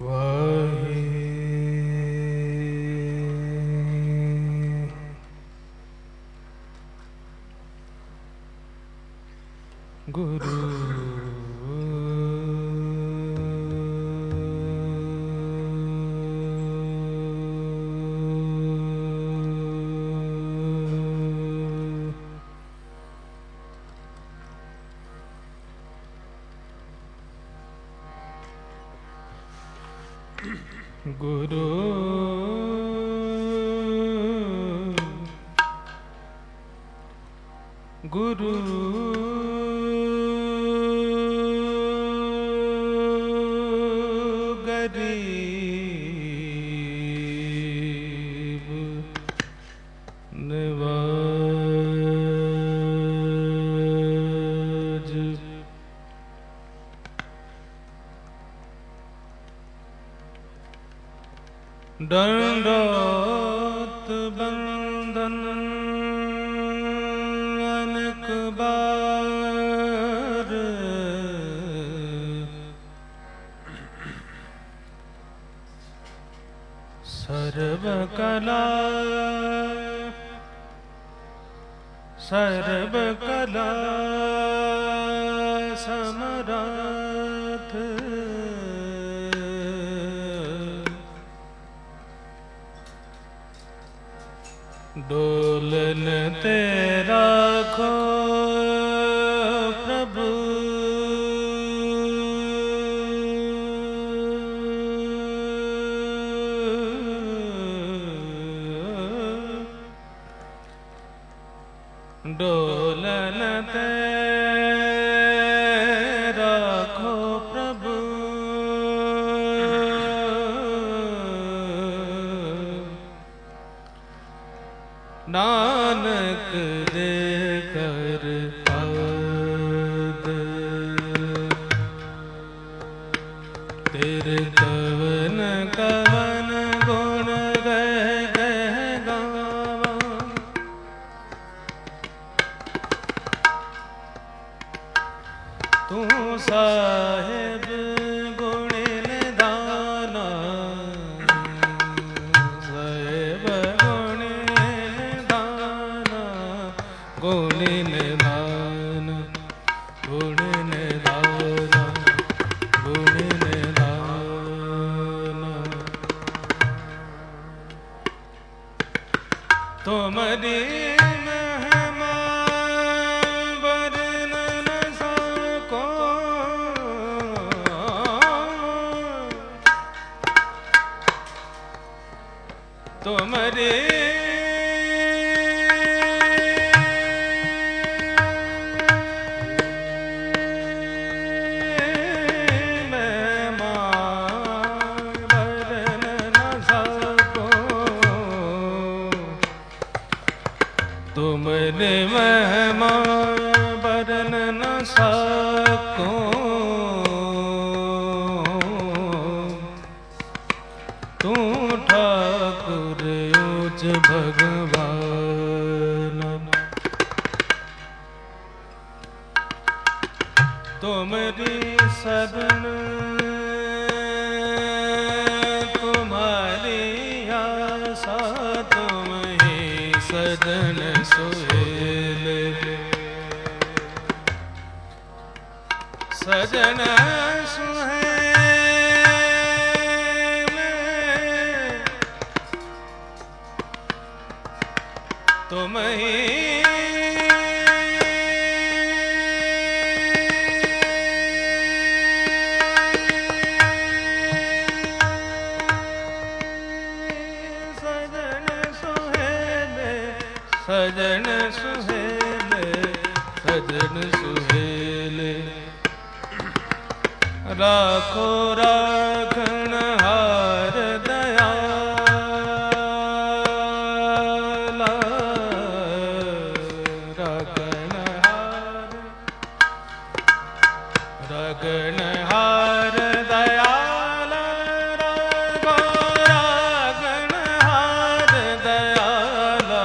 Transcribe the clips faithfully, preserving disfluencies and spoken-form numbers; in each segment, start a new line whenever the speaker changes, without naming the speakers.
गुरु गुरु गरीब नवाज दंडोत बंदन अनेक बार सर्व कला सर्व कला समराथ डोलन तेरा खो प्रभु डोलन तेरा खो प्रभु नानक दे कर आद तेरे कवन कवन गुण गह गह गावा तू साहिब गुणिन दाना साहिब गुण निधान गुण निधान गुण निधान तुम्हारी महिमा वर्णन न सको तुम्हारी तुमने महिमा वर्णन न सको तू ठाकुर उच्च भगवान तुमरी सदन तुम्हारी आशा तुम ही सदन सुहेल सजन सुहेल तुम ही सजन सुहेले सजन सुहेले राखो राखन हार दयाला राखन हार राखन हार दयाला राखो राखन हार दयाला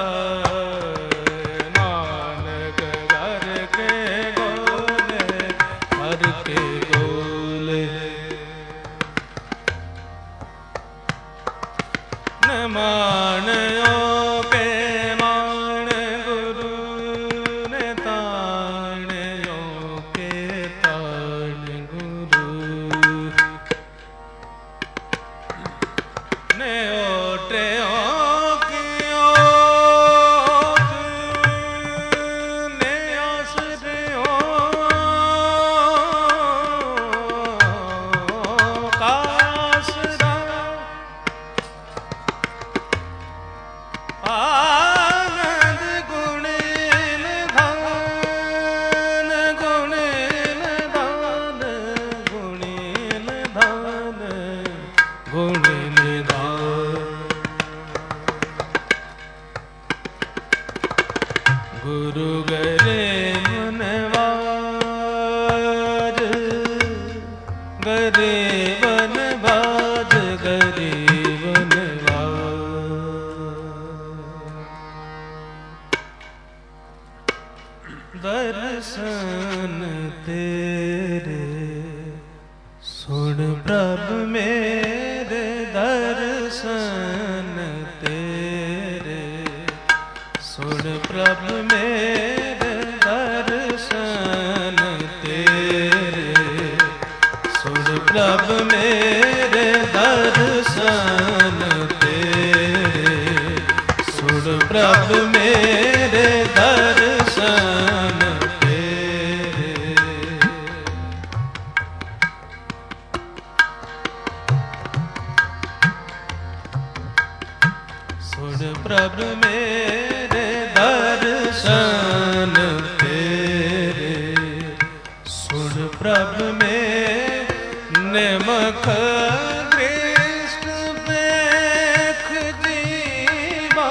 प्रभु मेरे दर्शन तेरे, सुन प्रभु मेरे दर्शन तेरे, सुन प्रभु मेरे दर्शन तेरे, सुन प्रभु मेरे दर्शन तेरे। सुन प्रभु मेरे दर्शन तेरे, सुन प्रभु मेरे मुख दृष्ट देख जीवा,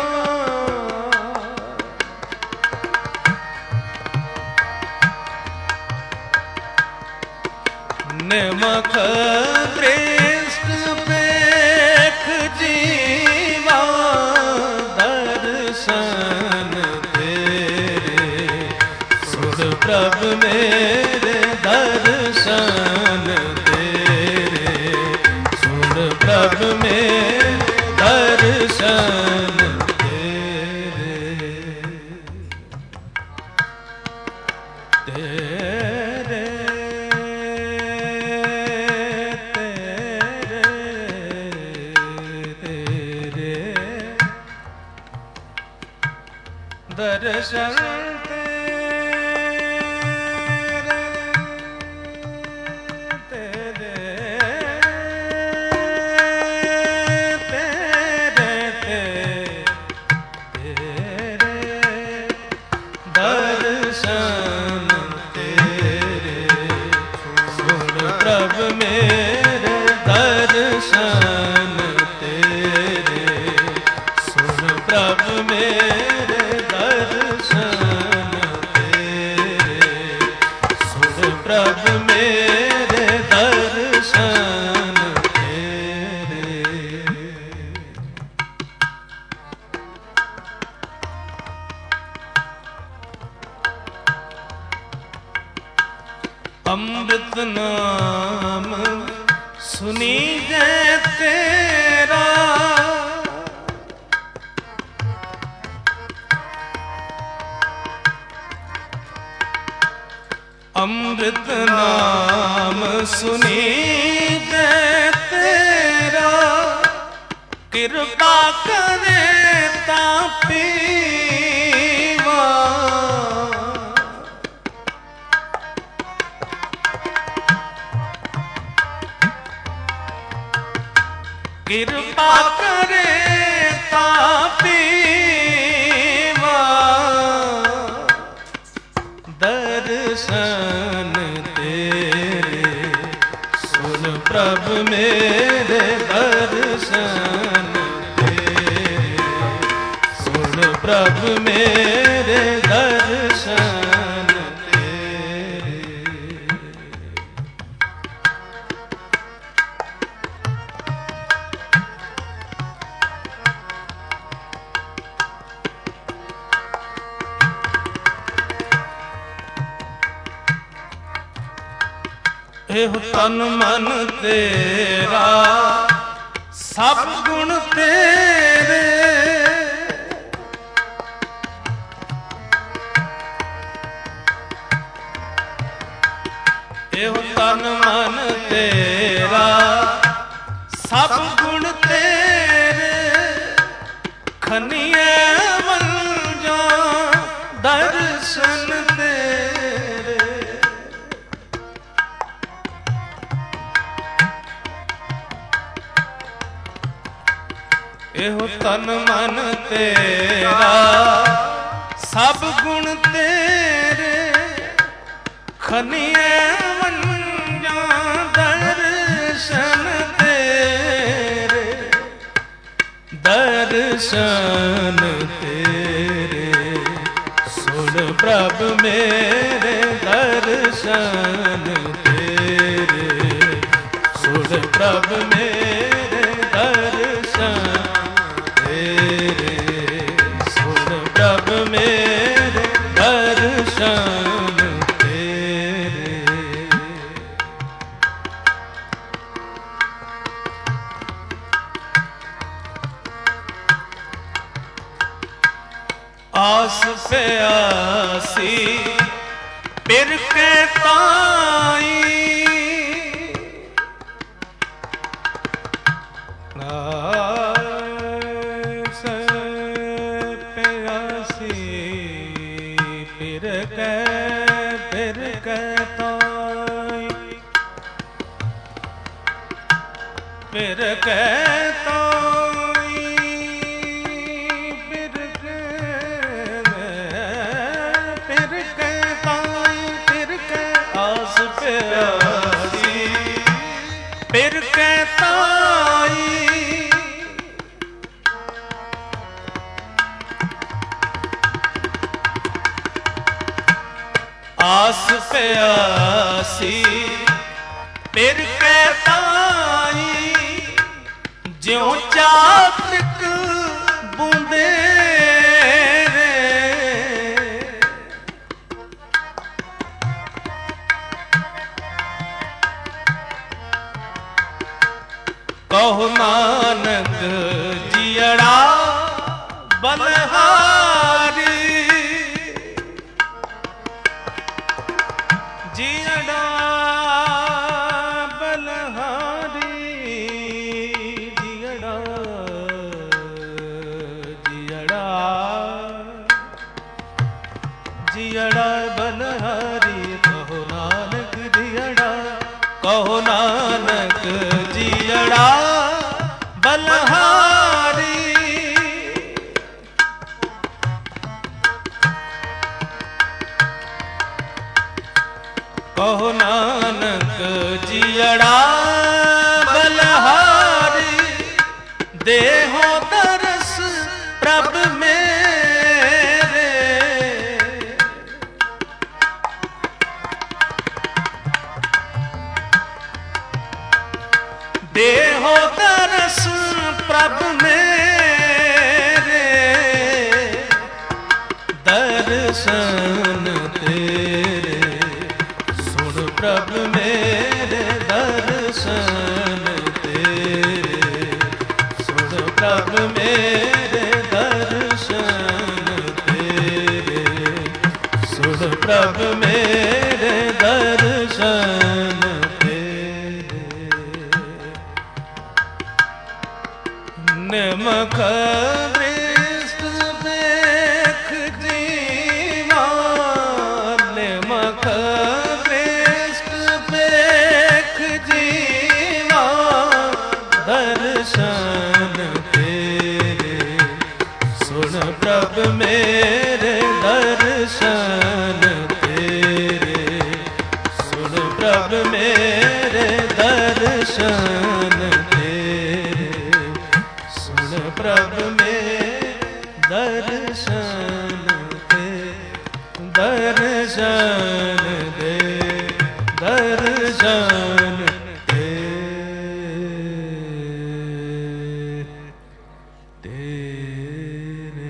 निमख दृष्ट देख जीवा, दर्शन तेरे, सुन प्रभु मेरे दर्शन तेरे, सुन प्रभु मेरे दर्शन तेरे, तेरे दर्शन तेरे, तेरे तेरे तेरे दर्शन तेरे, सुन प्रभु मेरे दर्शन तेरे, सुन प्रभु मेरे दर्शन तेरे, सुन प्रभु मेरे दर्शन तेरे। अमृत नाम सुनी जय तेरा, अमृत नाम सुनी जय तेरा, कृपा करे तापीवा, कृपा करे तापीवा, दर्शन तेरे, सुन प्रभु मेरे दर्शन तेरे, सुन प्रभु मेरे दर्शन तेरे। एहो तन मन तेरा सब गुण तेरे, एहो तन मन तेरा सब गुण तेरे, खनिए मंजा दर्शन तेरे, एहो तन मन तेरा सब गुण तेरे, खनिए मंजा दर्शन तेरे, दर्शन तेरे, सुन प्रभु मेरे दर्शन तेरे, सुन प्रभु मेरे दर्शन तेरे, सुन प्रभु मेरे दर्शन तेरे। प्यासी पिर के ताई आस प्यासी पिर के पिर के ताई पिर के पिर के ताई आस प्यासी पिर के ताई ज्यों चातक बूंदे कहो नानक जियड़ा बलहारी जियड़ा बलहारी जियड़ा जियड़ा जियड़ा बलहारी कहो नानक जियड़ा कहो नानक जियड़ा बलहारी कहो नानक जियड़ा बलहारी देहो दरस प्रभ मेरे देहो दरस प्रभ मेरे दर्शन तेरे सुन प्रभ मेरे दर्शन तेरे सुन प्रभ मेरे दर्शन तेरे सुन प्रभ मेरे दर्शन निमख दृष्ट देख जीवा निमख दृष्ट देख जीवा दर्शन तेरे सुन प्रभ मेरे दर्शन तेरे सुन प्रभ मेरे दर्शन प्रभ में दर्शन दे दर्शन दे दर्शन दे तेरे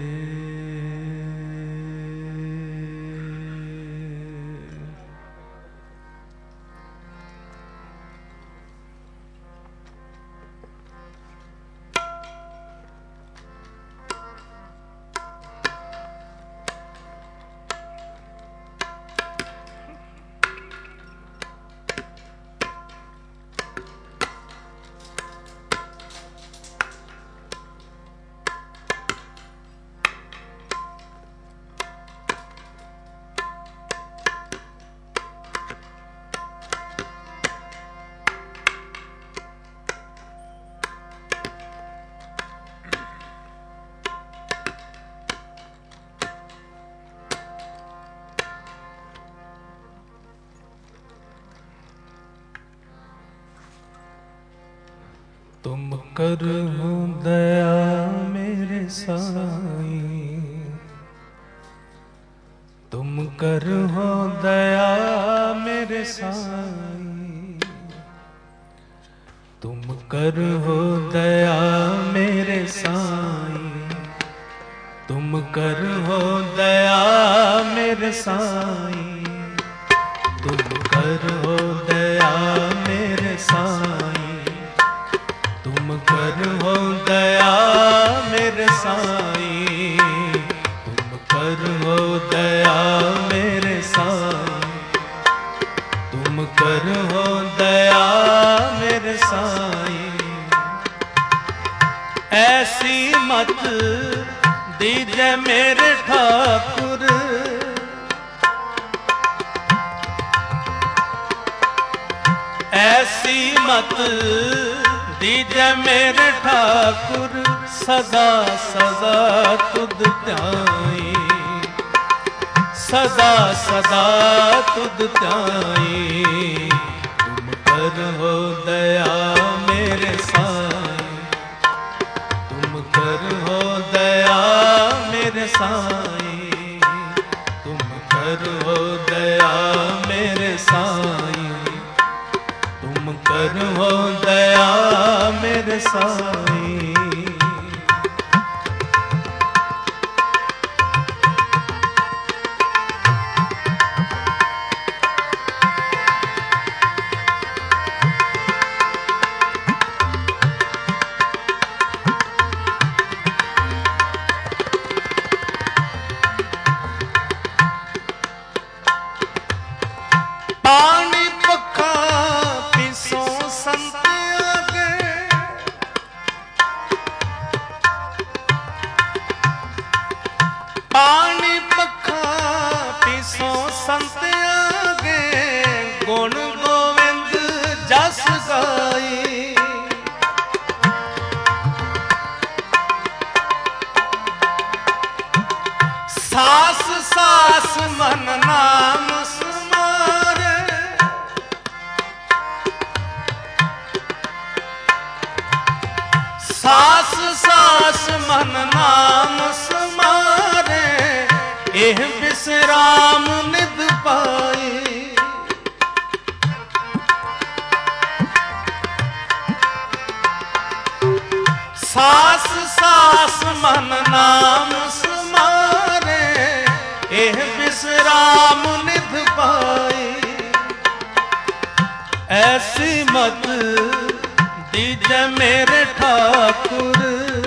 तुम करो दया मेरे साईं, तुम करो दया मेरे साईं, तुम करो दया मेरे साईं, तुम करो दया मेरे साईं, तुम करो दया मेरे साईं, तुम करो दया मेरे साईं, तुम करो करो दया मेरे साईं। ऐसी मत दीजे मेरे ठाकुर, ऐसी मत दीजे मेरे ठाकुर, सदा सदा तुद ध्याई, सदा सदा तुद ध्याई। तुम करो दया मेरे साईं, तुम करो दया मेरे साईं, तुम करो दया मेरे साईं, तुम करो दया मेरे साईं। पानी पखा पिसो संत आगे, पानी पखा पिसो संत आगे, गुण गोविंद जस गाई। सास सास मन नाम समारे, सास सास मन नाम समारे, एह विश्राम निध पाई। सास सास मन नाम समारे, एह विश्राम निध पाई। ऐसी मत दीजे मेरे ठाकुर,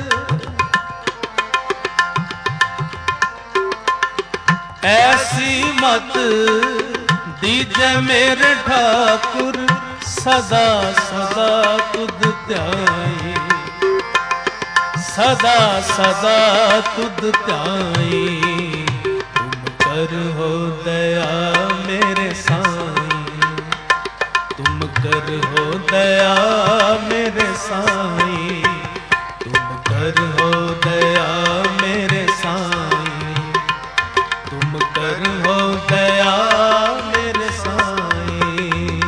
ऐसी मत दीजे मेरे ठाकुर, सदा सदा तुद ध्याई, सदा सदा तुद ध्याई। तुम करो दया मेरे साईं, तुम करो दया मेरे साईं, तुम करो दया मेरे साईं, तुम करो दया मेरे साईं।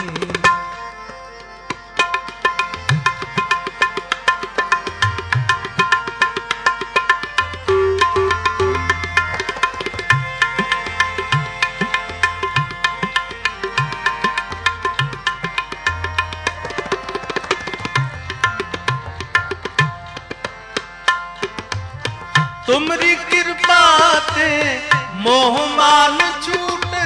तुमरी कृपा ते मोह मान छूटे,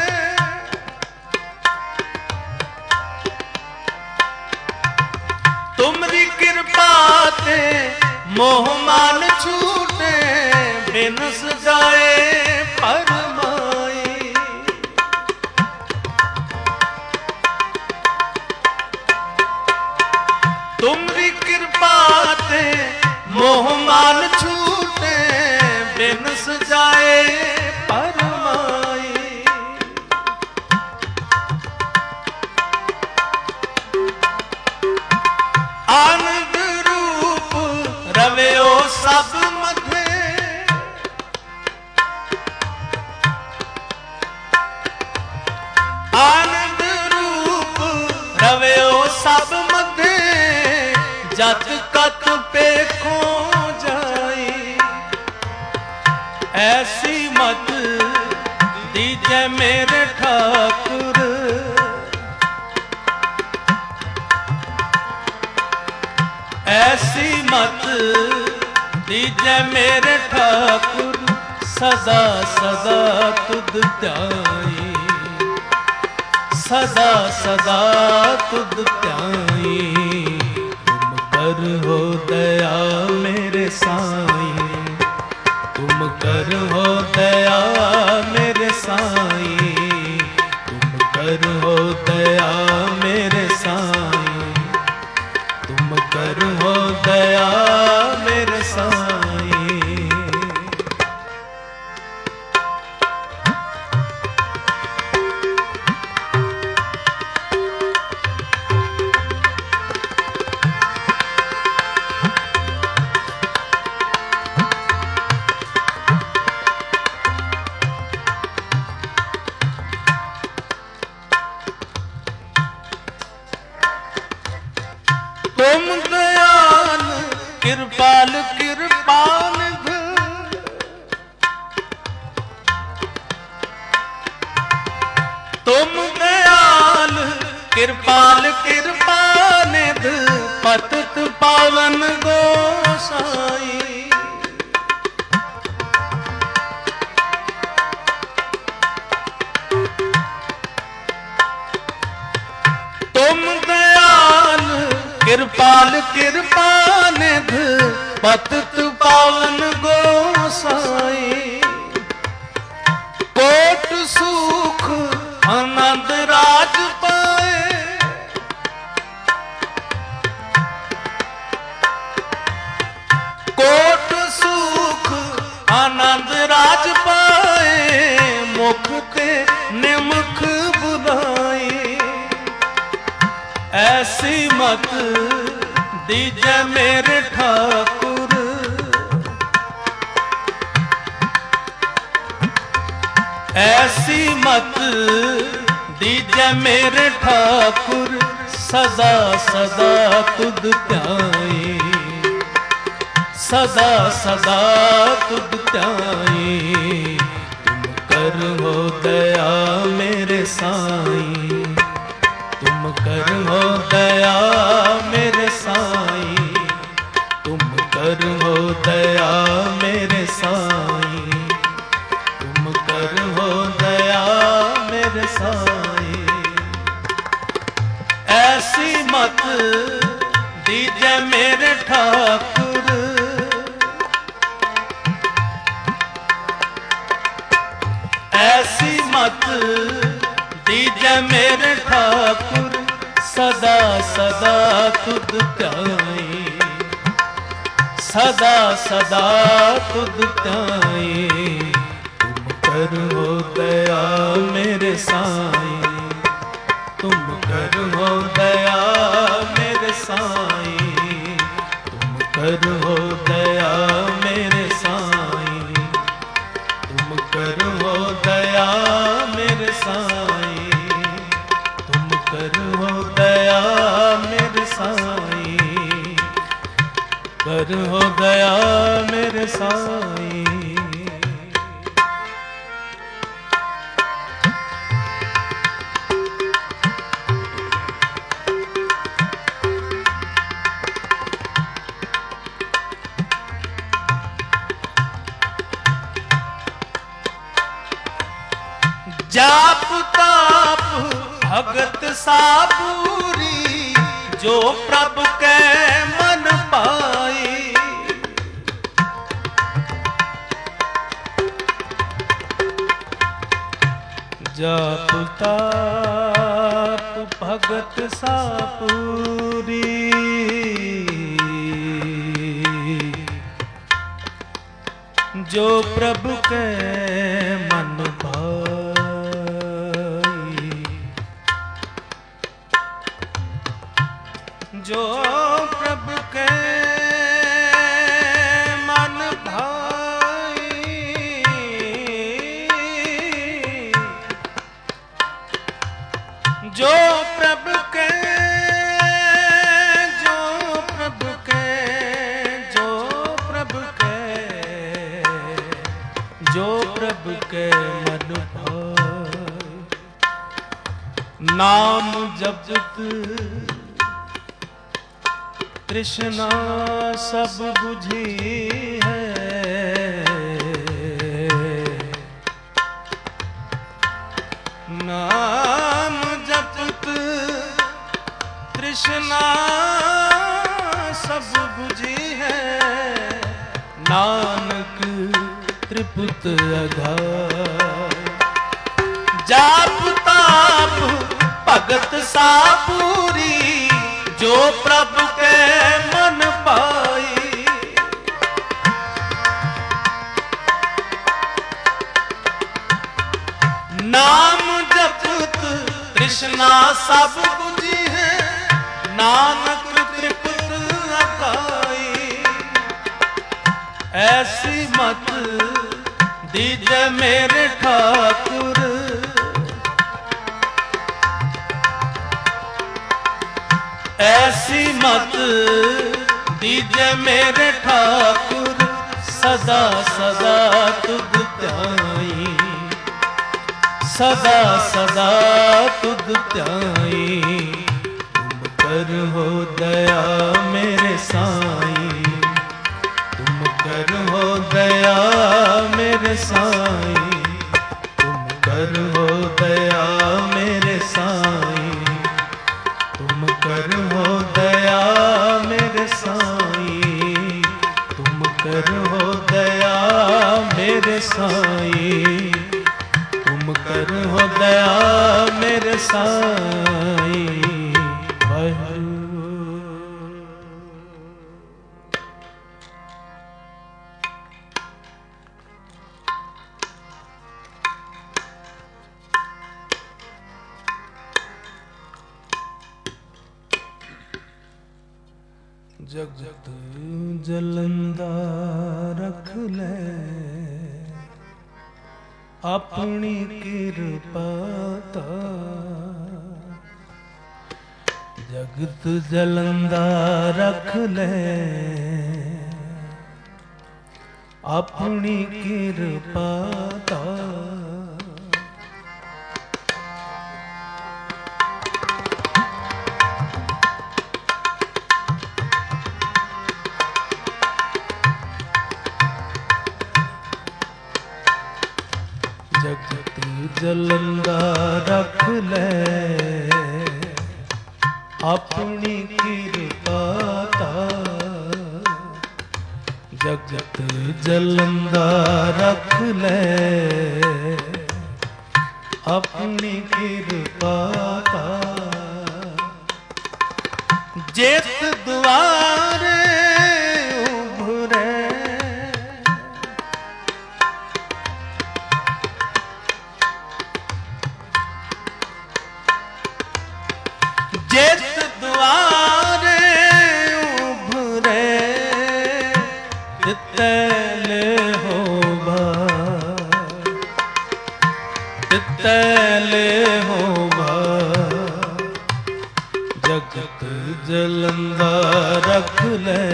तुमरी कृपा ते मोह मान छूटे, बिनस जाए फरमाई। तुमरी कृपा ते मोह मान छूटे, बिनस जाए फरमाई। आनंद रूप रव्यो सब मधे, आनंद रूप रव्यो सब मधे, जत कत पेखो जाई। ऐसी मत दीजे मेरे ठाकुर, ऐसी मत दीजे मेरे ठाकुर, सदा सदा तुद ध्याई, सदा सदा तुद ध्याई। तुम करो दया मेरे साईं, तुम करो दया मेरे साईं, तुम करो दया मेरे साईं, तुम करो दया मेरे साईं। तुम दयाल कृपाल कृपाल तुम दयाल कृपाल कृपाल पतित पावन गोसाई। तुम दयाल कृपाल कृपाल पतित पावन गोसाई। कोट सुख आनंद राज पाए, कोट सुख आनंद राज पाए, मुख ते निमुख बुलाए। ऐसी मत दीजे मेरे ठाकुर, ऐसी मत दीजे मेरे ठाकुर, सदा सदा तुद ध्याए, सदा सदा तुद ध्याए। तुम करो दया मेरे साईं, तुम करो दया मेरे साईं, तुम करो दया मेरे साईं, तुम करो दया मेरे साईं। ऐसी मत दीजे मेरे ठाकुर, ऐसी मत दीजे मेरे ठाकुर, सदा सदा तुद ध्याए, सदा सदा तुद ध्याए। तुम करो दया मेरे साईं, तुम करो दया मेरे साईं, तुम करो दया मेरे साईं, तुम करो दया मेरे साईं, तुम करो दया मेरे साईं, करो दया मेरे साईं। जाप ताप भगत सापूरी, जो प्रभु के मन पाई। जाप ताप भगत सापूरी, जो प्रभु के मन भाई। जो प्रभु के मन भाई, जो प्रभु के, जो प्रभु के, जो प्रभु के, जो प्रभु के मन भाई। नाम जपत कृष्णा सब बुझी है, नाम जपत कृष्णा सब बुझी है। नानक त्रिपुत अघाय, जाप ताप जगत सा पूरी जो प्रभु के मन पाई। नाम जपत तृष्णा सब बुझी है, नानक तृप्त अकाई। ऐसी मत दीजे मेरे ठाकुर, ऐसी मत दीजे मेरे ठाकुर, सदा सदा तुझ ध्याई, सदा सदा तुझ ध्याई। तुम कर हो दया मेरे साईं, तुम कर हो दया मेरे साईं, तुम कर हो दया मेरे साईं, तुम कर हो दया मेरे साईं, तुम कर हो दया मेरे साईं, तुम कर हो दया मेरे साईं। वाहिगुरू। जगत जलंदा रख ले अपनी कृपा ता, जगत जलंदा रख ले अपनी कृपा ता। जगत जलंदा रख ले अपनी कृपा ता, जगत जलंदा रख ले अपनी कृपा ता। जेत द्वारे उभरे जेत द्वारे उभरे, तितैले होबा तितैले होबा। जगत जलंदा रख ले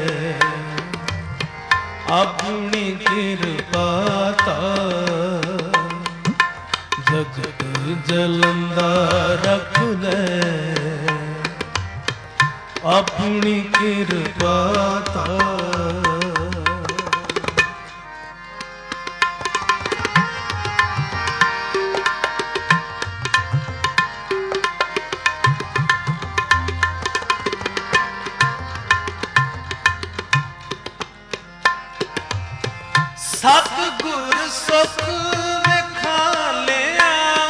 अपनी कृपा ता, जगत जलंदा रख ले अपनी कृपा ता। सतगुर सुख विखा लिया,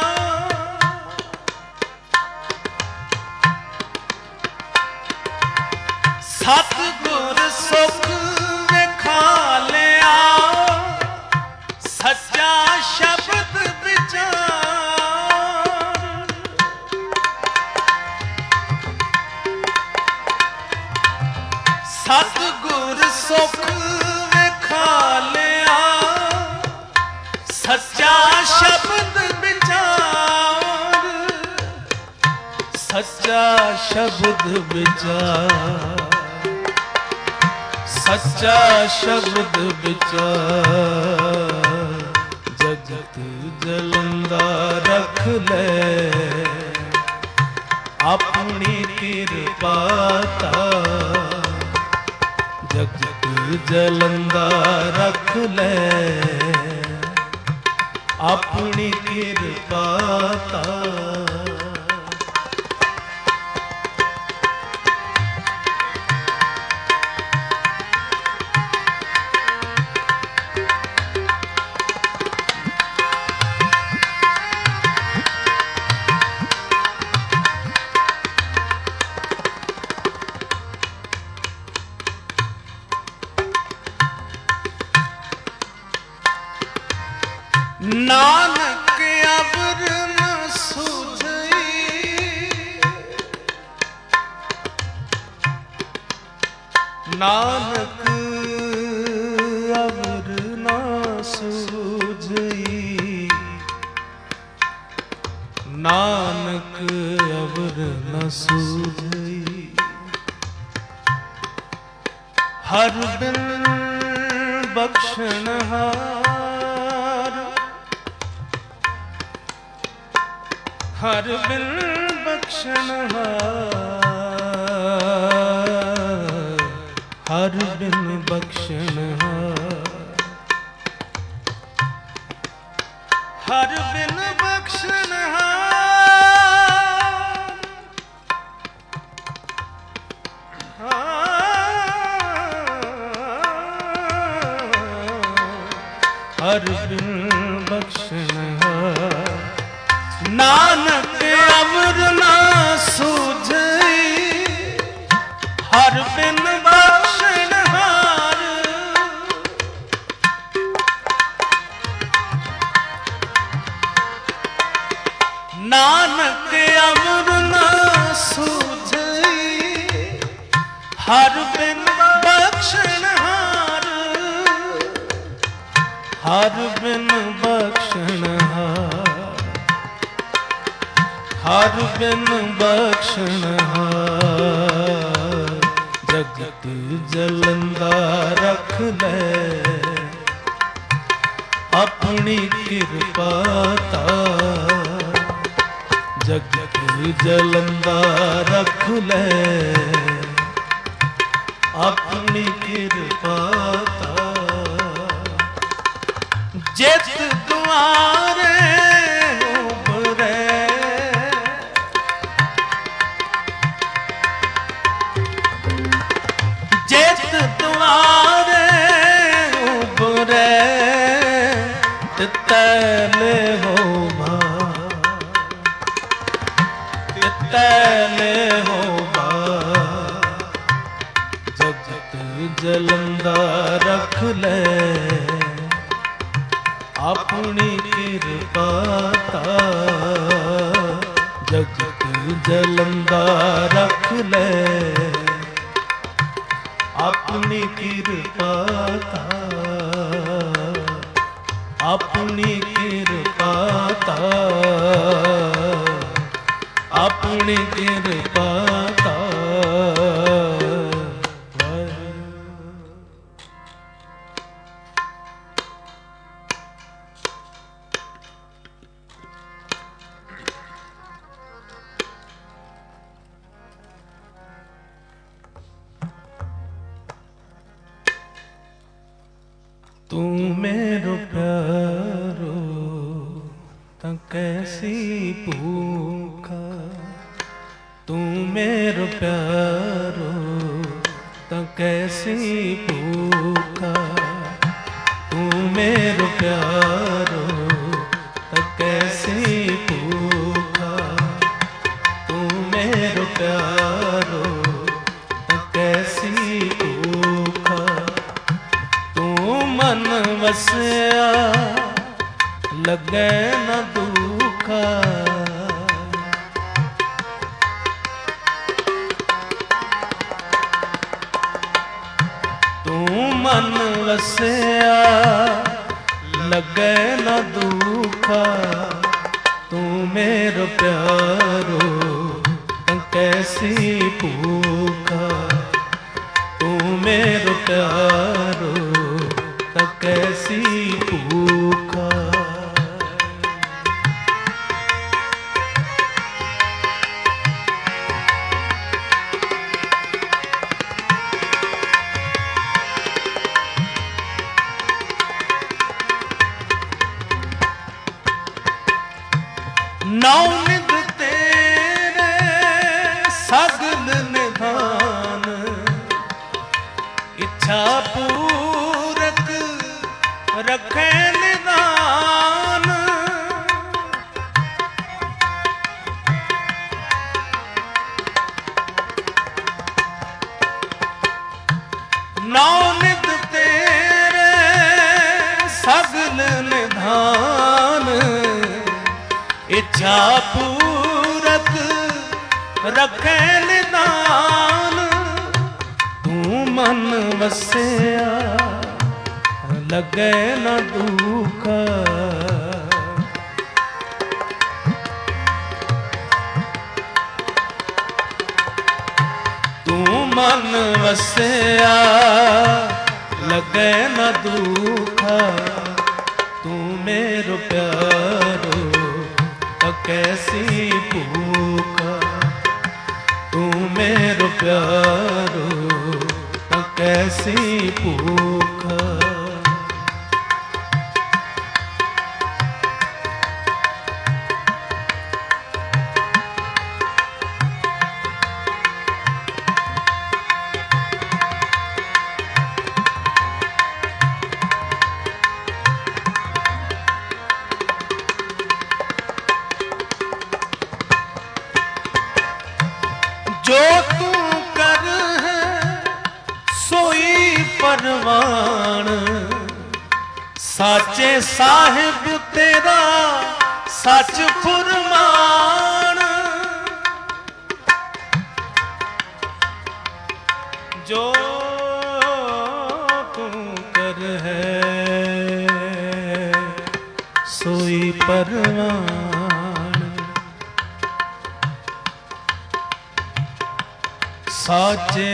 सतगुर सुख विखा लिया, सच्चा शब्द विचार। सतगुर सुख विखा लिया, सच्चा शब्द विचार, सच्चा शब्द विचार, सच्चा शब्द विचार। जगत जलंदा रख ले अपनी कृपा ता, जगत जलंदा रख ले अपनी कृपा ता। नानक अवर ना सूझई, नानक अवर न सूझई। हर बिन बख्शनहार, हर बिन बख्शनहार, हर बिन बख्शनहार, हर बिन बख्शनहार, हर बिन बख्शनहार। नानक अवर ना सूझई, हर बिन बख्शनहार। नानक अवर ना सूझई, हर बिन बख्शनहार, हर बिन बख्शनहार, हर बिन बख्शनहार। जगत जलंदा रख ले अपनी कृपा तार, जगत जलंदा रख ले अपनी कृपा तार। जित द्वारे उबरे, जित द्वारे उबरे, तितैले हो भार, तितैले हो भार। जगत जलंदा रख ले अपनी कृपा तार, जगत जलंदा रख ले अपनी कृपा तार, अपनी कृपा तार, अपनी कृपा तार। तू मेरो प्यारो त कैसी भूखा, तू मेरो प्यारो त कैसी भूखा, तू मेरो प्यारो त कैसी भूखा, तू मेरो प्यारो त कैसी भूखा। तू मन वसया लगे न दुखा, तू मन वसया लगे न दुखा। तू मेरो प्यारो त कैसी भूखा, तू मेरो प्यारो त कैसी भूखा। नौ निध तेरे सगल निधान, इच्छा पूरक रखे निदान। नौ निध तेरे सगल निधान, इच्छा पूरक रखे निदान। तू तू मन वसिया लगे न दुख। तू मन वसिया लगे न दुख। तू मेरो प्यारो तो कैसी भूख। तू मेरो प्यारो तो कैसी भूख। जो तू कर है सोई परवान। साचे साहिब तेरा सच फुरमान। जो तू कर है सोई परवान। साचे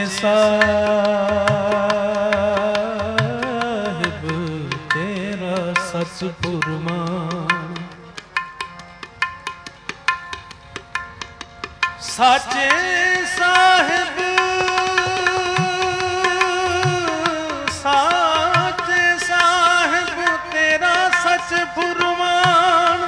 साहिब तेरा सच फुरमान। साचे साहिब साचे साहिब तेरा सच फुरमान।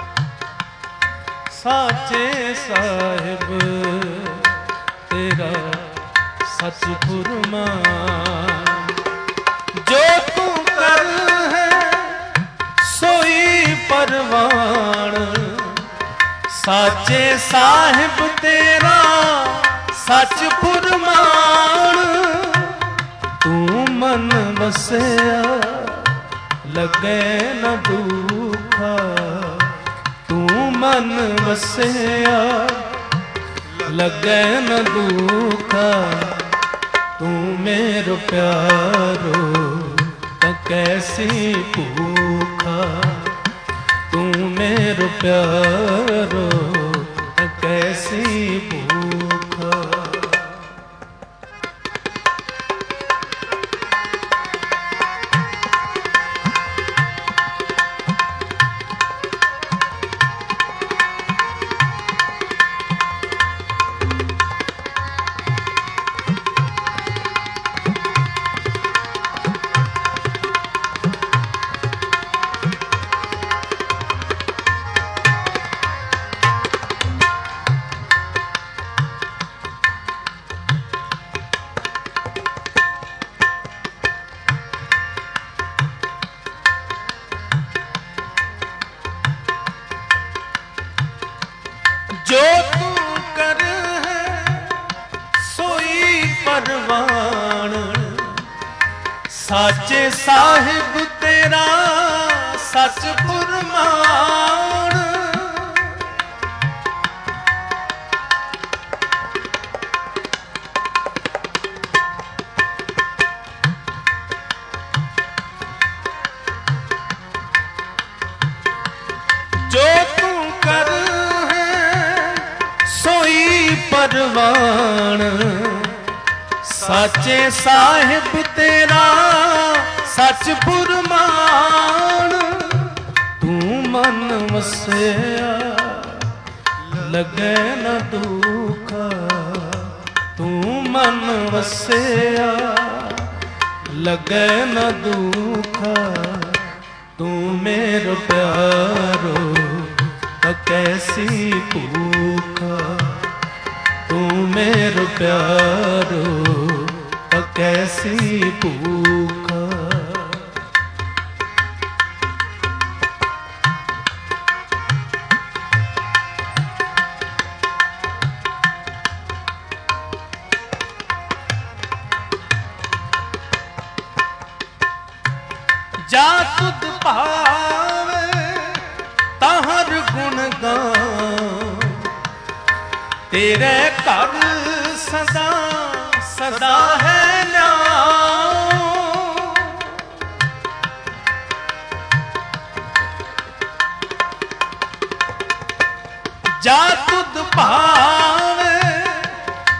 साचे साहिब तेरा सच फुरमान। जो तू कर है सोई परवान। साचे साहिब तेरा सच फुरमान। तू मन वसिया लगे न दुख। तू मन वसिया लगे न दुख। तू मेरो प्यारो तो कैसी भूख। तू मेरो प्यारो तो कैसी भूख। जो तू कर है सोई परवान। साचे साहिब तेरा सच फुरमान। जो तू कर परवान। साचे साहिब तेरा सच फुरमान। तू मन वसिया लगे न दुख। तू मन वसिया लगे न दुख। तू मेरो प्यारो तो कैसी भूख। तू मेरो प्यारो तो कैसी भूख। जा तुद भावे ताहर गुण गान। तेरे घर सदा सदा है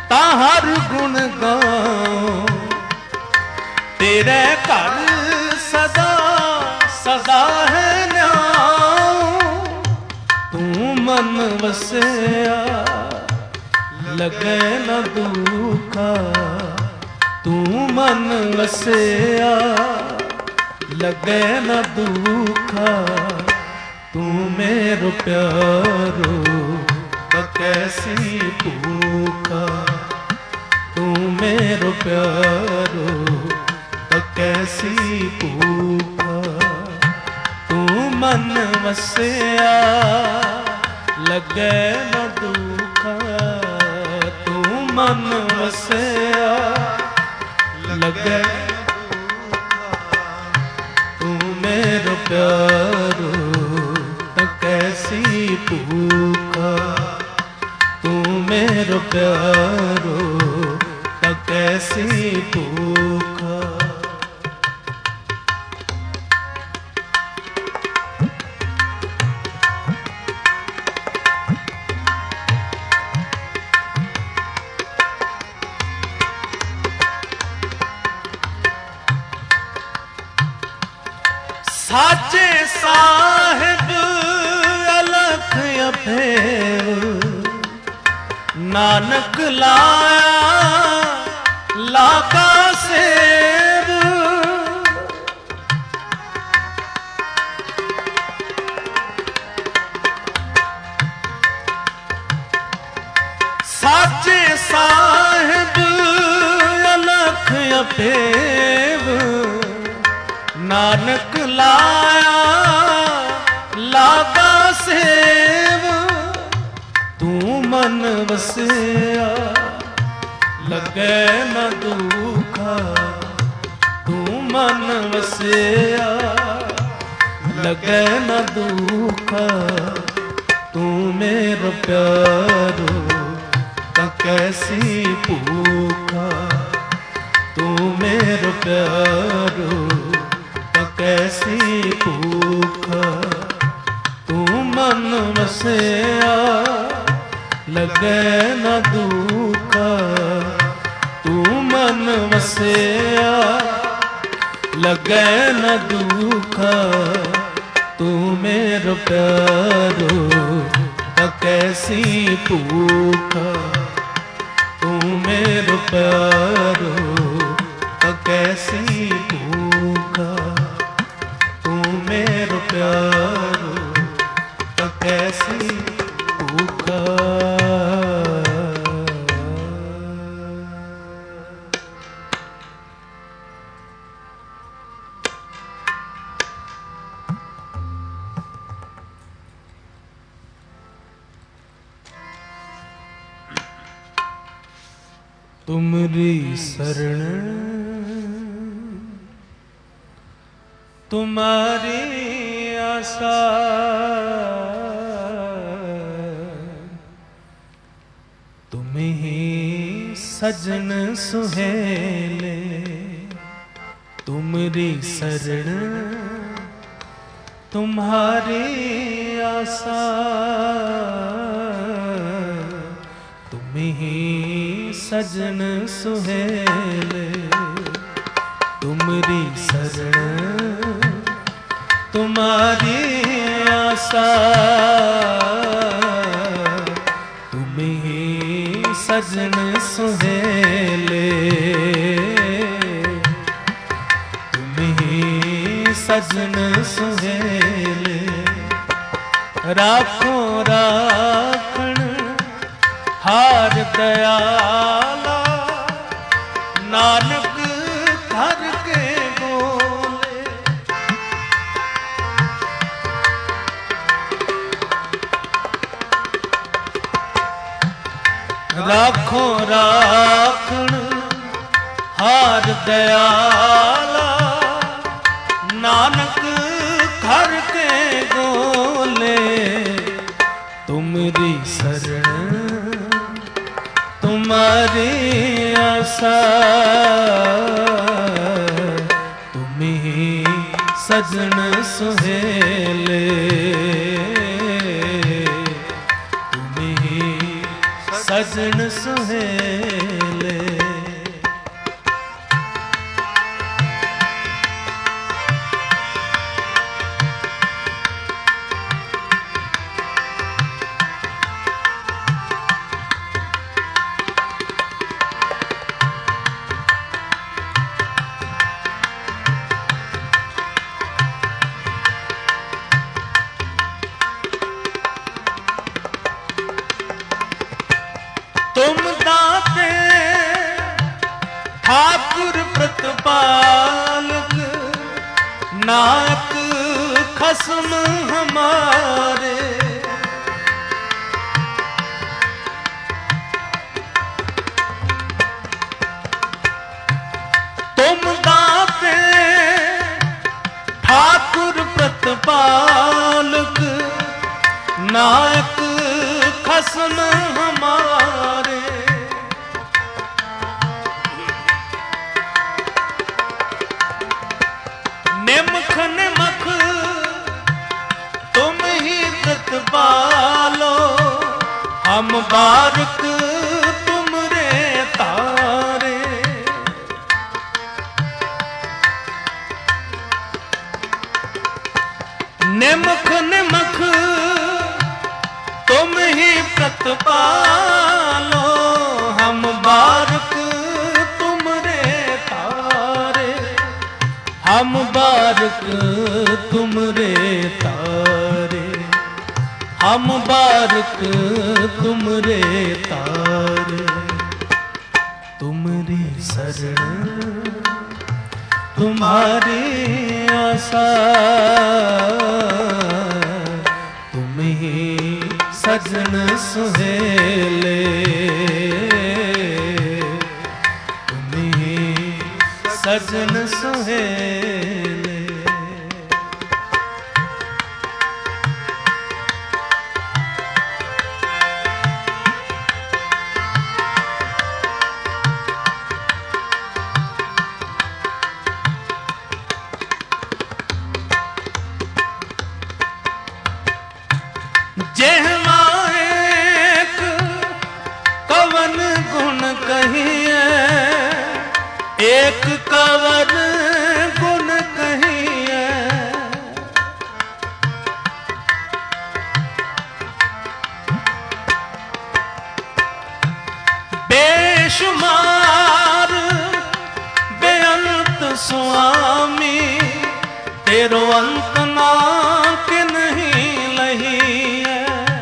ताहर गुण गाऊं। तेरे घर सदा सदा है न्याऊं। तू मन वसया लगे न दुखा। तू मन वसया लगे न दुखा। तू मेरो प्यारो तो कैसी भूखा। तू मेरो प्यारो तो कैसी भूखा। तू मन वसया लगे न दुखा। तू मन वसया लगे तू मेरो प्यारो तो कैसी भूखा। तू मेरो प्यारो तो कैसी भूखा। साचे साहिब अलख अफेव। नानक लाया लागा सेव। साचे साहिब अलख अफेव। नानक लाया लागा सेव। तू मन वसया लगे न दुखा। तू मन वसया लगे न दुखा। तू मेरो प्यारो तो कैसी भूखा। तू मेरो प्यारो कैसी भूखा। तू मन वसया लगे न दुखा। तू मन वसया लगे न दुखा। तू मेरो प्यारो तो कैसी भूखा। तू मेरो प्यारो तो कैसी भूखा। तू मेरो प्यारो तो कैसी भूखा। तुमरी शरण तुम्हारी आशा। तुम ही सजन सुहेले। तुमरी शरण तुम्हारी आशा। तुम ही सजन सुहेले। तुमरी शरण तुम्हारी आशा। तुम ही सजन सुहेले। तुम ही सजन सुहेले। राखो राखण हार दयाला। नानक घर के बोले। राखो राखण हार दयाला। नानक घर के बोले। तुमरी शरण तुम्हारी आशा। तुम ही सजन सुहेले। तुम ही सजन सुहेले। ठाकुर प्रतिपालक नायक खसम हमारे। तुम दाते ठाकुर प्रतिपालक नायक खसम हमारे। निमख निमख तुम ही प्रतिपालो, हम बारक तुमरे तारे। निमख निमख तुम ही प्रतिपालो, हम बारक तुमरे तारे। हम बारक तुमरे तारे, हम बारक तुमरे तारे। तुमरी शरण तुम्हारी आशा, तुम ही सजन सुहेले। तुम ही सजन सुहेले। जेहमा एक कवन गुण कहिए, एक कवन गुण कहिए। बेशुमार बेअंत स्वामी, तेरो अंत ना के नहीं लही है।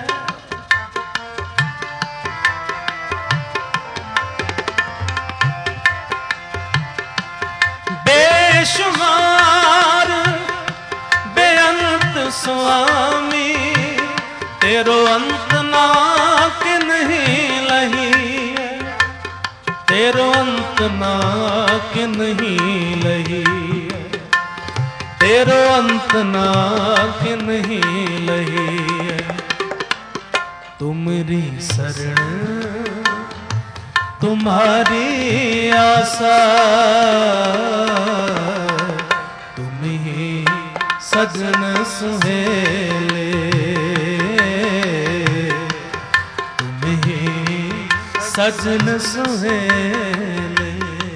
बेशुमार बेअंत स्वामी, तेरो अंत ना के नहीं लही है। तेरो अंत ना के नहीं लही है। तेरो अंत ना के नहीं लही है। तुमरी शरण तुम्हारी आशा, तुम ही सजन सुहेले। तुम ही सजन सुहेले।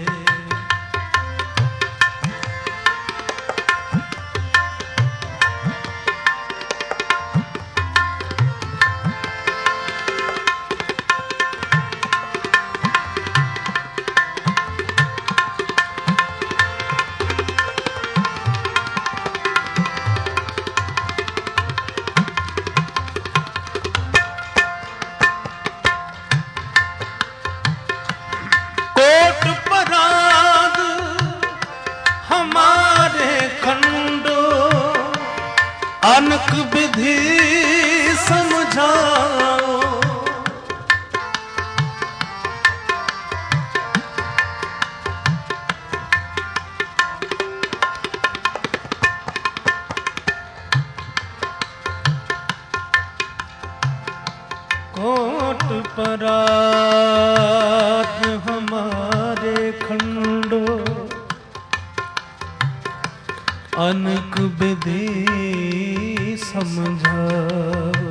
अनक विधि समझाओ, कोट परात हमारे खंडो, अनक विधि समझाओ।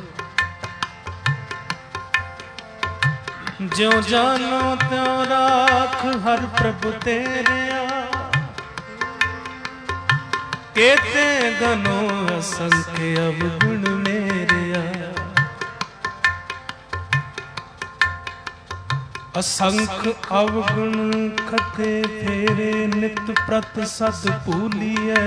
जो जानो त्यों राख हर प्रभु तेरे आ, केते गनो असंख्य अवगुण मेरे आ। असंख्य अवगुण खते फेरे नित प्रत सद भूलिए।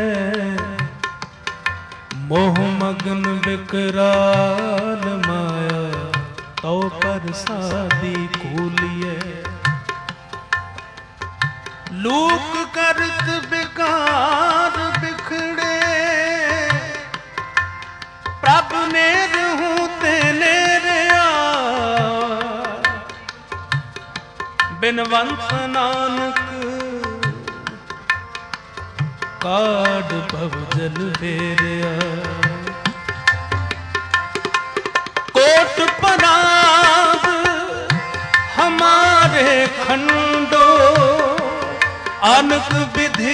मोह मगन विकराल माया तो पर सादी कूलिए। लूक करत बेकार बिखड़े, प्रभ ने रहूं तेने रिया, बिनवंत नानक काढ़ भवजल फेरिया। कोट पराग हमारे खंडो, अनक विधि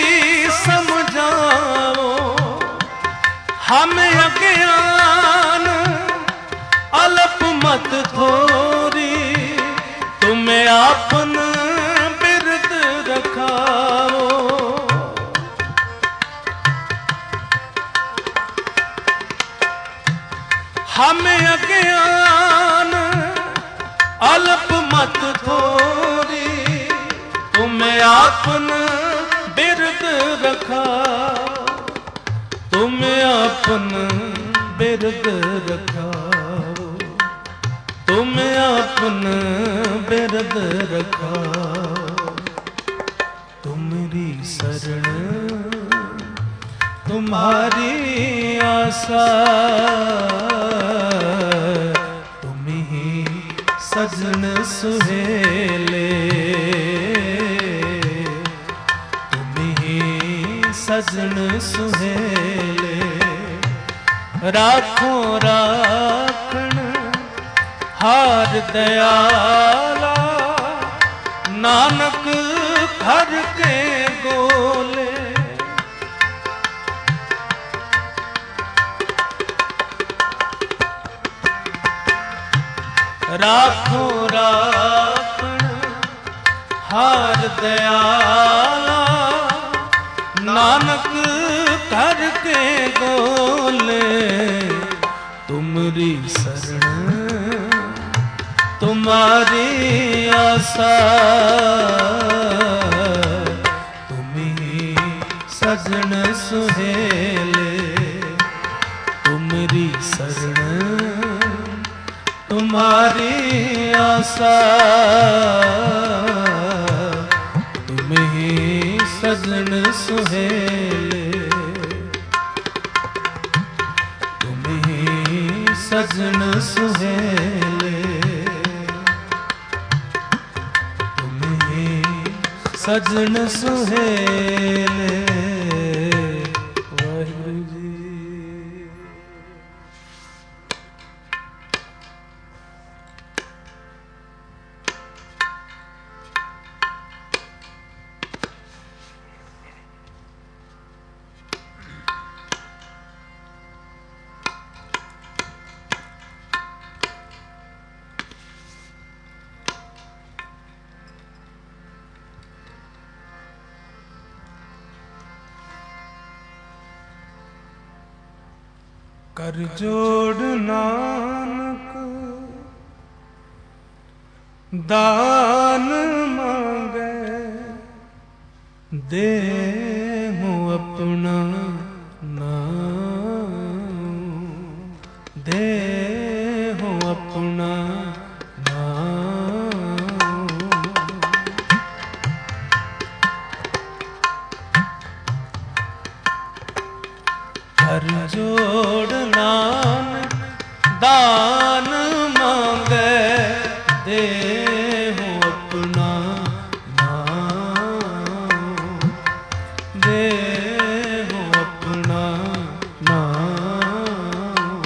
समझाओ, हम अज्ञान अल्प मत थोरी, तुम्हें आपन बिरद रखाओ। हम अज्ञान अल्प मत थोरी, तुम्हें आपन बिरद रखा, तुम्हें आपन बिरद रखाओ, तुम्हें आपन बिरद रखाओ। तुमरी शरण तुम्हारी आशा, तुम ही सजन सुहेले, तुम ही सजन सुहेले। राखो राखण हार दयाला, नानक घर के गोले। राखो राखण हार दयाला, नानक घर के गोले। तुमरी शरण तुम्हारी आशा, तुम ही सजन सुहेले। तुमरी शरण तुम्हारी आशा, तुम ही सजन सुहेले। तुम ही सजन सुहेले, तुम ही सजन सुहेले। वाहिगुरु जी। कर जोड़ नानक दान मांगे, दे हूँ अपना नाम, दे हूँ अपना नाम। कर जोड़ नानक दान मांगे, दे हूँ अपना नाम, दे हूँ अपना नाम।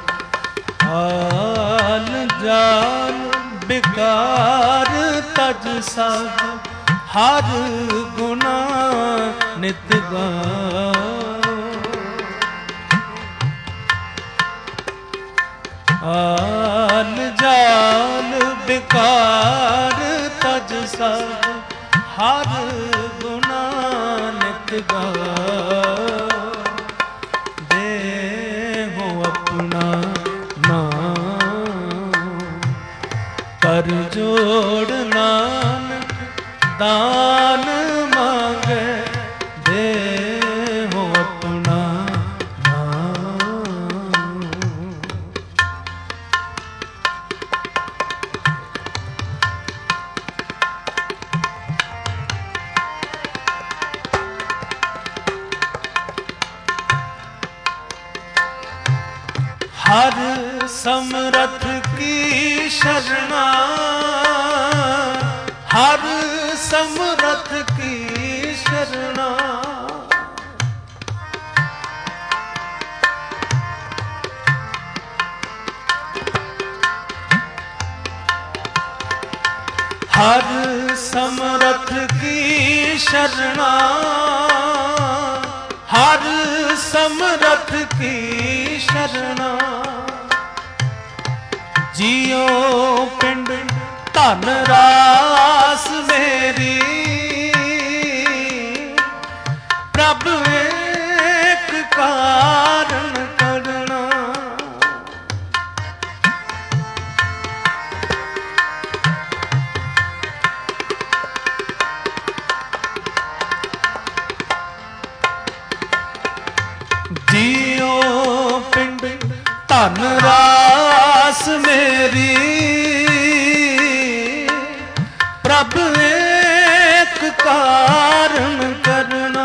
हाल जाल बिकार तज सब, हर गुना नित गाओ। आल जाल बिकार तज सब, हर गुना नित गाओ। दे हो अपना नाम, कर जोड़ नानक दान मांगे, दे हो अपना नाम। हर समरथ की शरणा, हर समरथ की शरणा। हर समरथ की शरणा, हर समरथ की शरणा। जियो पिंड धन रास मेरी, प्रभ एक कारण करना। जियो पिंड धन रास मेरी, प्रभ एक कारण करना।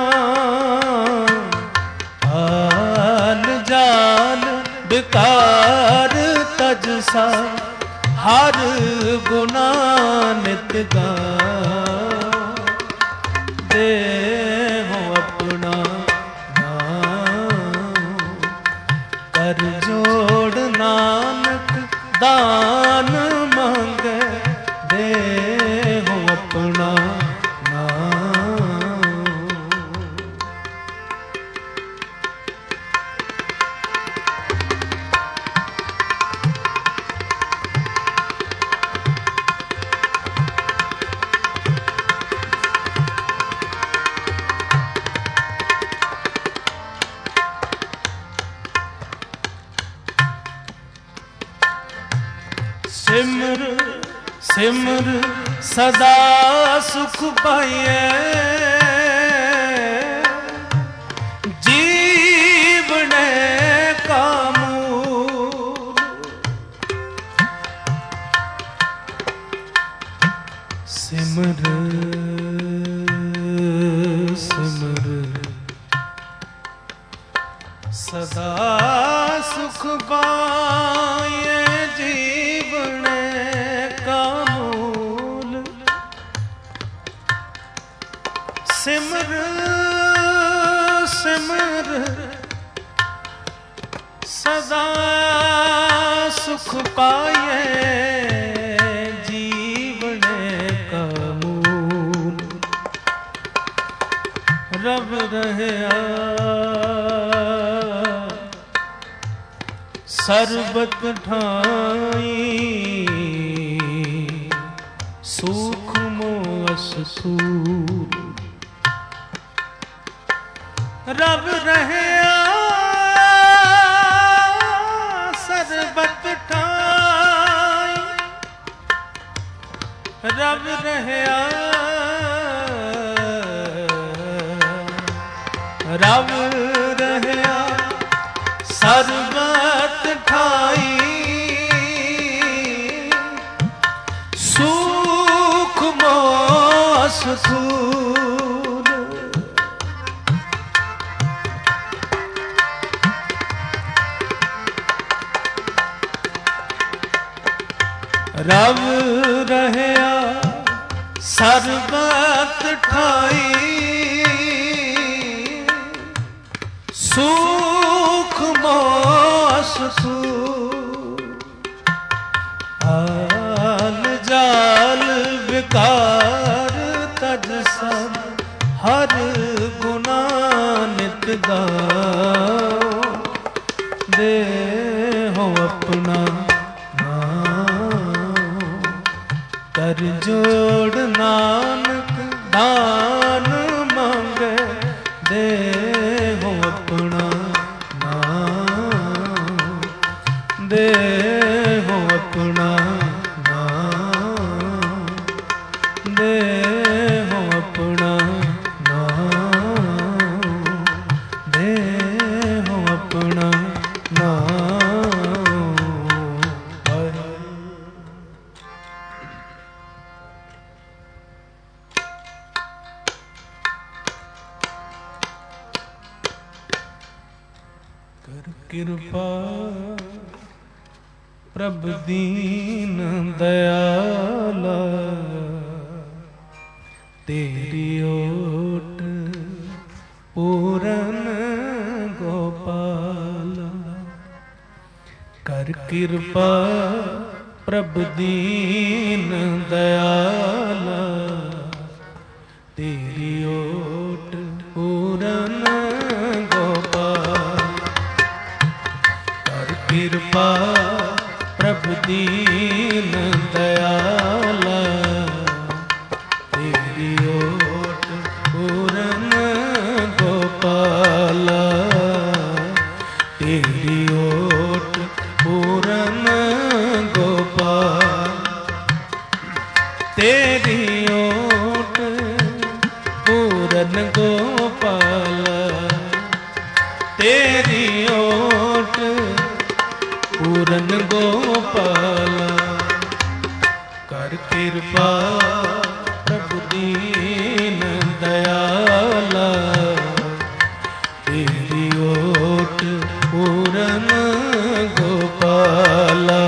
आल जाल बिकार तजसा, हर गुना नित गाओ। देहो अपना कर जोड़ नानक दान मांगे। देहो अपना नाम। सिमर सिमर सदा सुख पाइए, जीवने का मूल। सिमर सिमर सदा सुख पाइए, जीवने का मूल। सिमर सिमर सदा सुख पाइए, जीवने का मूल। रब रहया सर्बत ठाई, सूक्ष्म स्थूल। रब रहया सर्बत ठाई, रब रहया रब रहया सर्बत ठाई, सूक्ष्म स्थूल। रब रहया सर्बत ठाई, सूक्ष्म स्थूल। आल जाल विकार तजसा, हर गुना नित गाओ। देहो अपना कर जोड़ नानक दान मांगे। देहो अपना नाम, देहो अपना नाम, देहो अपना नाम, देहो अपना नाम। कर कृपा प्रभु दीन दयाला, तेरी ओट पूरन गोपाला। कर कृपा प्रभु दीन दयाला, तेरी ओट पूरन गोपाल। कर कृपा प्रभु दीन दयाला, तेरी ओट पूरन गोपाला। तेरी ओट पूरन गोपाल, तेरी ओट पूरन गोपाल। तेरी ओट पूरन गोपाल। कर कृपा प्रभु दीन दयाला, तेरी ओट पूरन गोपाला।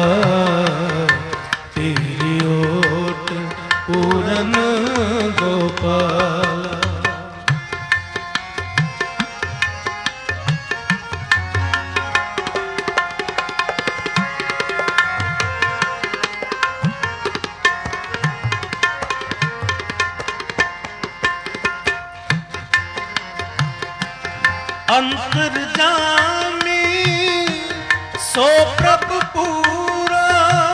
तेरी ओट पूरन गोपाला। अंतर्जामी सो प्रभु पूरा,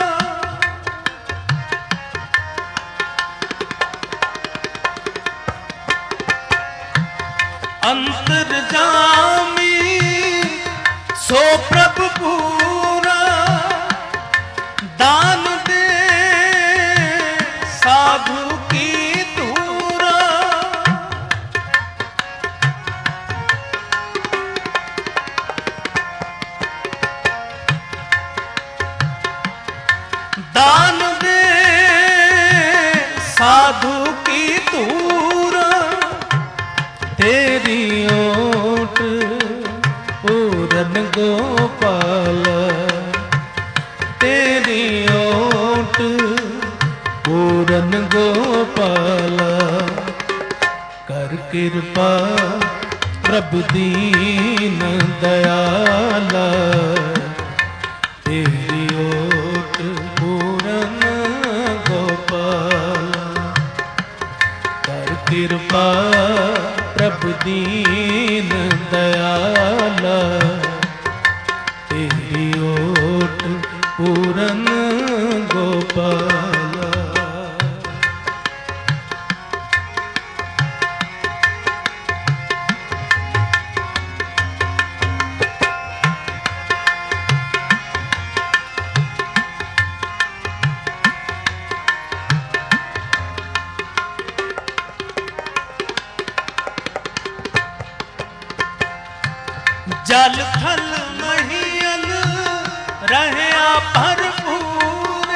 अंतर्जामी सो प्रभु पूरा। दान दे साधु की दूरा, दान दे साधु की दूरा। तेरी ओट पूरन गोपाल, तेरी ओट पूरन गोपाल। कर कृपा प्रभु दीन दयाला, तेरी ओट पूरन गोपाल। कर कृपा प्रभु दीन दयाला, तेरी ओट पूरन गोपाल। जल थल महियल रहया भरपूर,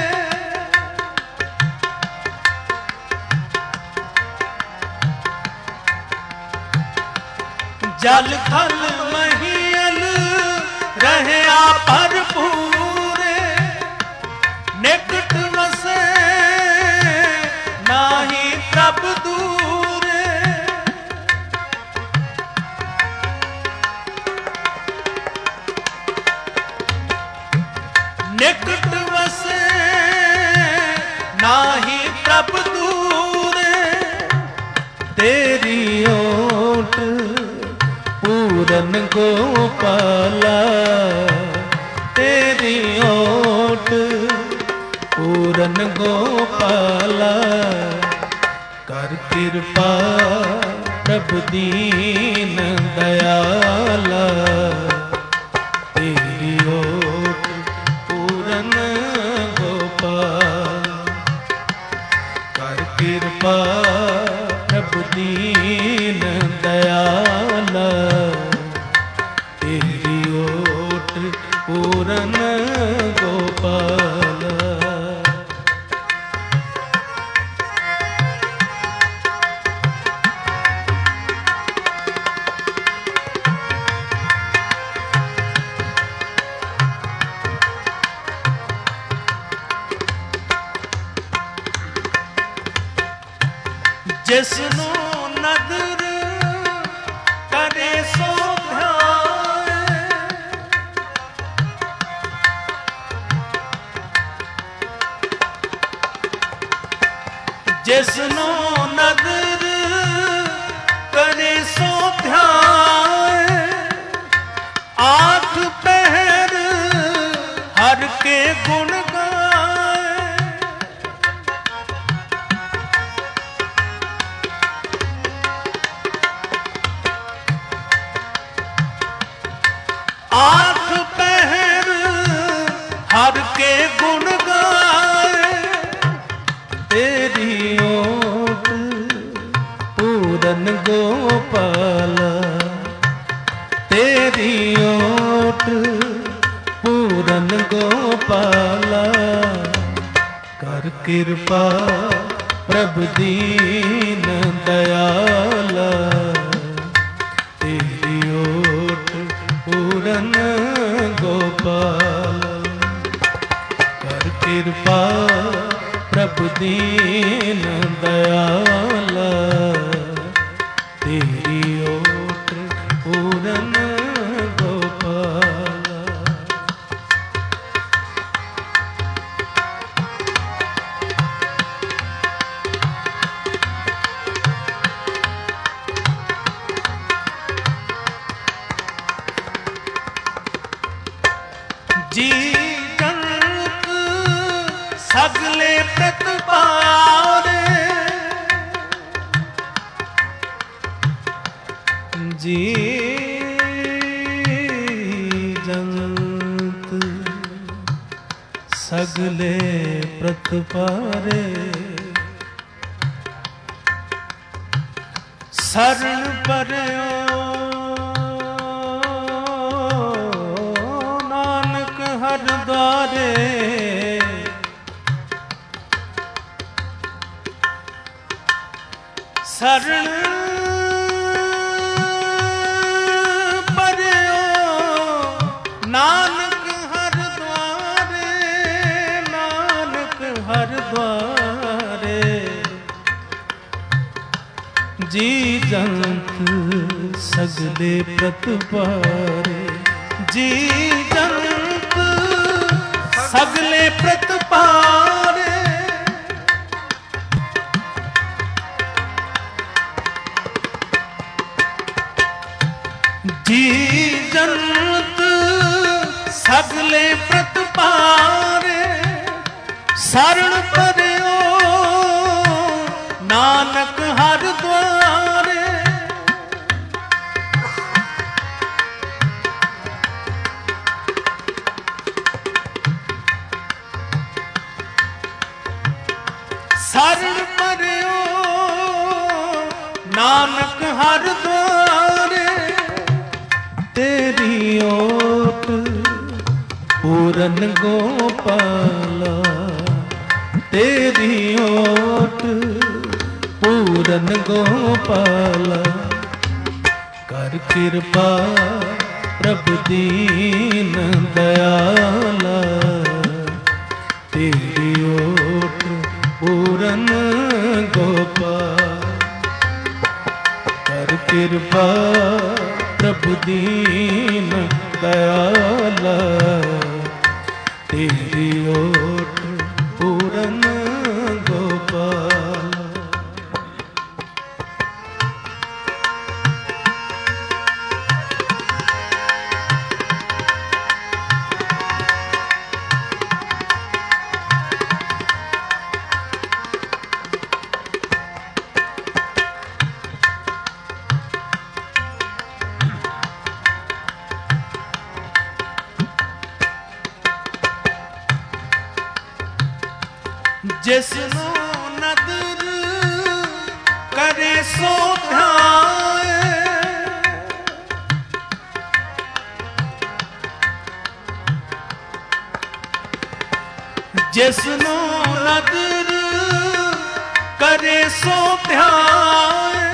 जल थल महियल रहया भरपूर। निकट वसे नाही प्रभु दूर, निकट वसे नाही प्रभु दूर। तेरी ओट पूरन गोपाला, तेरी ओट पूरन गोपाला। कर कृपा प्रभु दीन दयाला, तेरी ओट पूरन गोपाल। कर कृपा प्रभु दीन दयाला, तेरी ओट पूरन गोपाल। ਜਿਸਨੂੰ ਨਦਰ ਕਰੇ ਸੋ ਧਿਆਏ, ਜਿਸਨੂੰ ਨਦਰ ਕਰੇ ਸੋ ਧਿਆਏ, ਆਠ ਪਹਿਰ ਹਰ ਕੇ ਗੁਣ आठ पहर हर के गुण गाए, तेरी ओट पूरन गोपाला, तेरी ओट पूरन गोपाला, कर कृपा प्रभु दीन दयाला, तेरी ओट पूरन गोपाल, कर कृपा प्रभु दीन दयाला, तेरी ओट पूरन गोपाल। जी जंत सगले प्रतिपारे, जी जंत सगले प्रतिपारे, शरण परयो हर द्वारे, शरण परयो नानक हर द्वारे, नानक हर द्वारे, जी जंत सगले प्रतिपारे, जी जंत सगले प्रतिपारे, जी जंत सगले प्रतिपारे, शरण परयो नानक हर द्वारे, शरण परयो नानक हर द्वारे, तेरी ओट पूरन गोपाला, तेरी ओट पूरन गोपाला, कर कृपा प्रभु दीन दयाला, तेरी ओट पूरन गोपाल, कर कृपा प्रभु दीन दयाला, तेरी ओट पूरन गोपाल। जिसनु नदर करे सो ध्याए, जिसनु नदर करे सो ध्याए,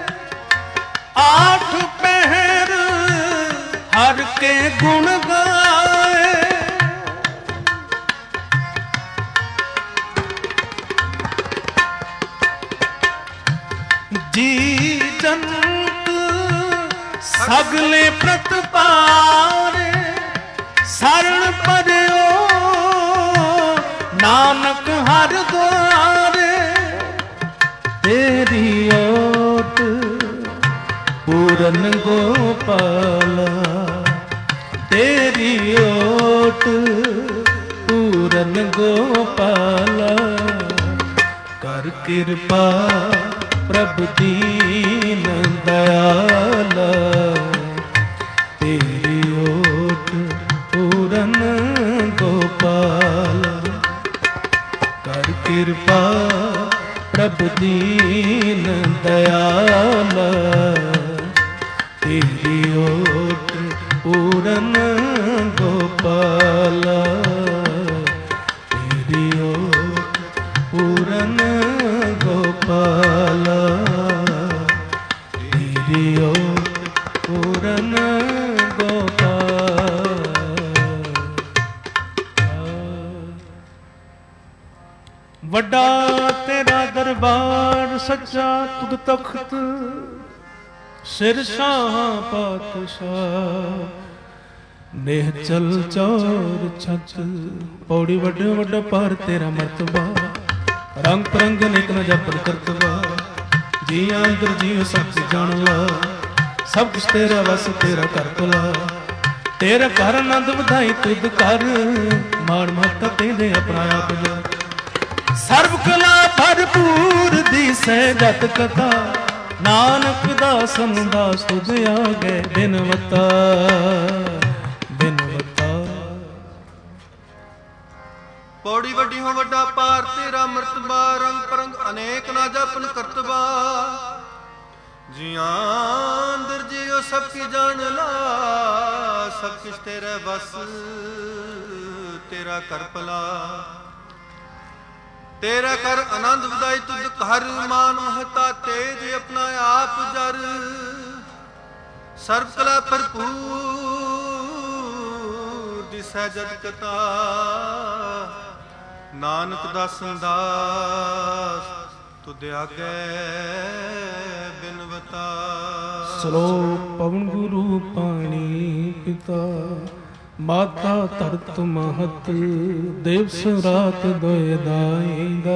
आठ पहर हर के गुण गाए, ਜੀ ਜੰਤ ਸਗਲੇ ਪ੍ਰਤਪਾਰੇ ਸਰਣ ਪਰਿਓ ਨਾਨਕ ਹਰ ਦੁਆਰੇ ਤੇਰੀ ਓਟ ਪੂਰਨ ਗੋਪਾਲਾ ਤੇਰੀ ਓਟ ਪੂਰਨ ਗੋਪਾਲਾ ਕਰ ਕਿਰਪਾ ਪ੍ਰਭ ਦੀਨ ਦਇਆਲਾ ਤੇਰੀ ਓਟ ਪੂਰਨ ਗੋਪਾਲਾ ਕਰ ਕਿਰਪਾ ਪ੍ਰਭ ਦੀਨ ਦਇਆਲਾ ਤੇਰੀ ਓਟ ਪੂਰਨ ਗੋਪਾਲਾ ਤੇਰੀ ਓਟ ਪੂਰਨ ਗੋਪਾਲਾ ਤੇਰੀ ਓਟ ਪੂਰਨ ਗੋਪਾਲਾ। ਵੱਡਾ ਤੇਰਾ ਦਰਬਾਰ ਸੱਚਾ ਤੁਧ ਤਖਤ ਸਿਰ ਸ਼ਾਹ ਪਾਤਸ਼ਾਹ ਨੇਹ ਚਲ ਚੌਰ ਛਤ ਪੌੜੀ ਵੱਡੇ ਵੱਡਾ ਪਰ ਤੇਰਾ ਮਰਤਬਾ ਰੰਗ ਪਰੰਗ ਨਿਕ ਨ ਜਪਨ ਕਰਤਬਾ ਜੀ ਅੰਦਰ ਜੀਵ ਸਭ ਜਾਣ ਲਾ ਸਭ ਕੁਛ ਤੇਰਾ ਵਸ ਤੇਰਾ ਕਰ ਭਲਾ ਤੇਰਾ ਘਰ ਆਨੰਦ ਵਧਾਈ ਤੁਧ ਕਰ ਮਾਣ ਮਹੱਤਾ ਤੇਰੇ ਆਪਣਾ ਆਪ ਜਾ ਸਰਬ ਕਲਾ ਭਰਪੂਰ ਦੀ ਸਹਿ ਜਤ ਕਥਾ ਨਾਨਕ ਦਾਸਨ ਦਾਸ ਤੁਧ ਆਗੇ ਬਿਨਵਤਾ ਬਿਨਵਤਾ।
ਪੌੜੀ ਵੱਡੀ ਹੋ ਵੱਡਾ ਪਾਰ ਤੇਰਾ ਮਰਤਬਾ ਰੰਗ ਪਰੰਗ ਅਨੇਕ ਨਾ ਜਪਨ ਕਰਤਬਾ ਜੀਆਂ ਅੰਦਰ ਜੀਓ ਸਭ ਕੀ ਜਾਣ ਲਾ ਸਭ ਕੁਛ ਤੇਰੇ ਬਸ ਤੇਰਾ ਕਰ ਭਲਾ ਤੇਰਾ ਕਰ ਆਨੰਦ ਵਧਾਈ ਤੁਧ ਘਰ ਮਾਨ ਮਹਤਾ ਤੇਜ ਆਪਣਾ ਆਪ ਜਰ ਸਰਬ ਕਲਾ ਭਰਪੂਰ ਦਿਸੈ ਜਦ ਕਤਾ ਨਾਨਕ ਦਾਸਨ ਦਾਸ ਤੁਧ ਆਗੇ ਬਿਨਵਤਾ।
ਸਲੋਕ ਪਵਨ ਗੁਰੂ ਪਾਣੀ ਪਿਤਾ ਮਾਤਾ ਧਰਤ ਮਹਤ ਦਿਵਸ ਰਾਤ ਦੋਇ ਦਾਇਂਦਾ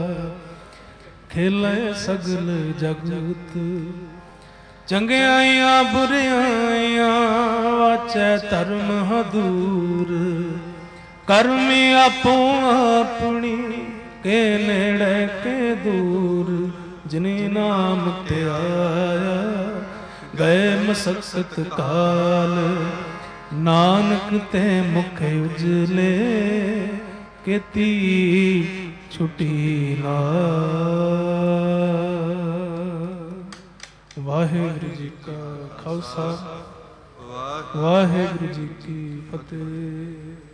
ਖੇਲੇ ਸਗਲ ਜਗਤ ਚੰਗਿਆਈਆਂ ਬੁਰਿਆਈਆਂ ਵਾਚੈ ਧਰਮ ਹਦੂਰ ਕਰਮੀ ਆਪੋ ਆਪਣੀ ਕੇ ਨੇੜੇ ਕੇ ਦੂਰ ਜਿਨੇ ਨਾਮ ਧਿਆਇਆ ਗਏ ਮਸਕਤ ਕਾਲ ਨਾਨਕ ਤੇ ਮੁਖ ਉਜਲੇ ਕੀਤੀ ਛੁਟੀ ਨਾ। ਵਾਹਿਗੁਰੂ ਜੀ ਕਾ ਖਾਲਸਾ ਵਾਹਿਗੁਰੂ ਜੀ ਕੀ ਫਤਿਹ।